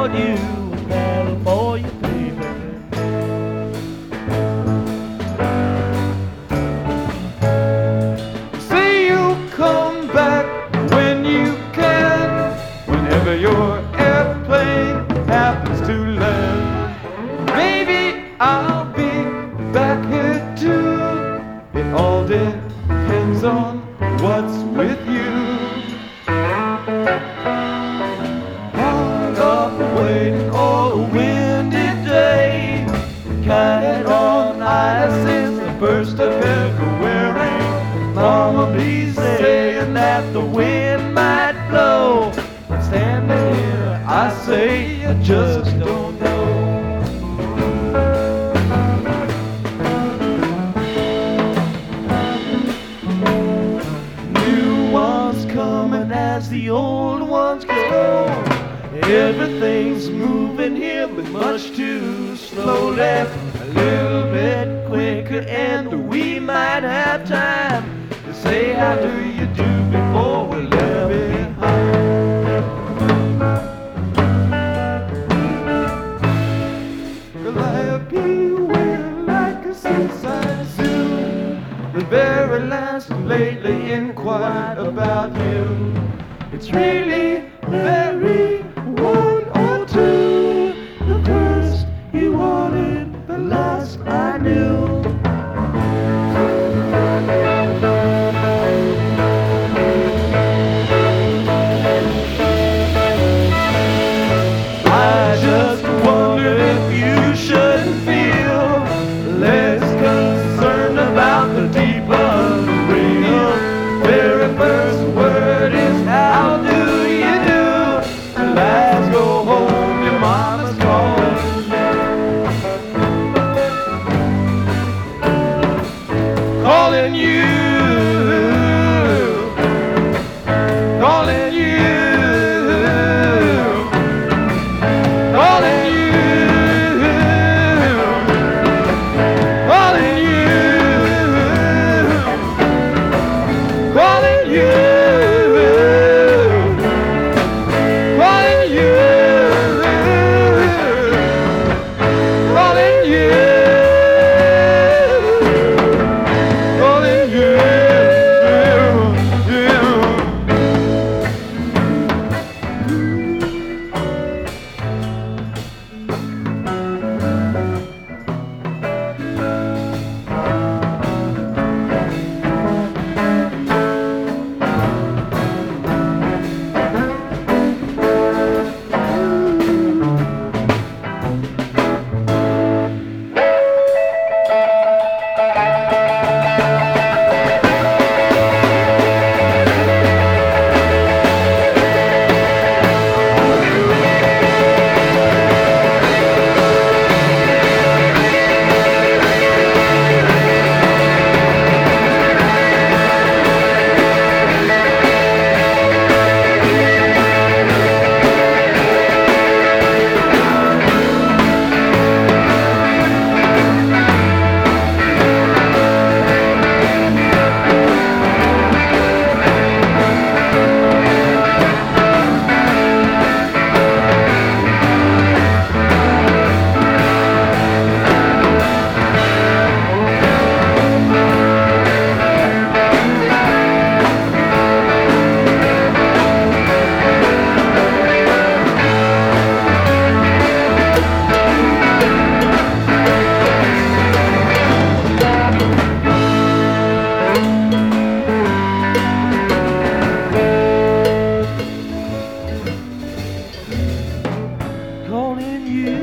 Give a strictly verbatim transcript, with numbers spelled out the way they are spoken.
called you California, baby. Say you'll come back when you can, whenever your airplane happens to land. Maybe I'll be back here too. It all depends on what's with you. Hard up waiting all a windy day. Kite on ice is the first of February. Mama be saying that the wind might blow. But standing here, I say I just don't know. New ones coming as the old ones go. Everything's moving here, but much too slowly. A little bit quicker, and we might have time to say how do you do before we're left behind. Calliope went like a seaside zoo. The very last lately inquired about you. It's really very one or two. The first he wanted, the last I knew. I just wonder if you shouldn't feel less concerned about the deep unreal. Very first word is how do you do? Let's go home, your mama's calling. Calling you, calling you. Calling you, calling you, calling you. Calling you.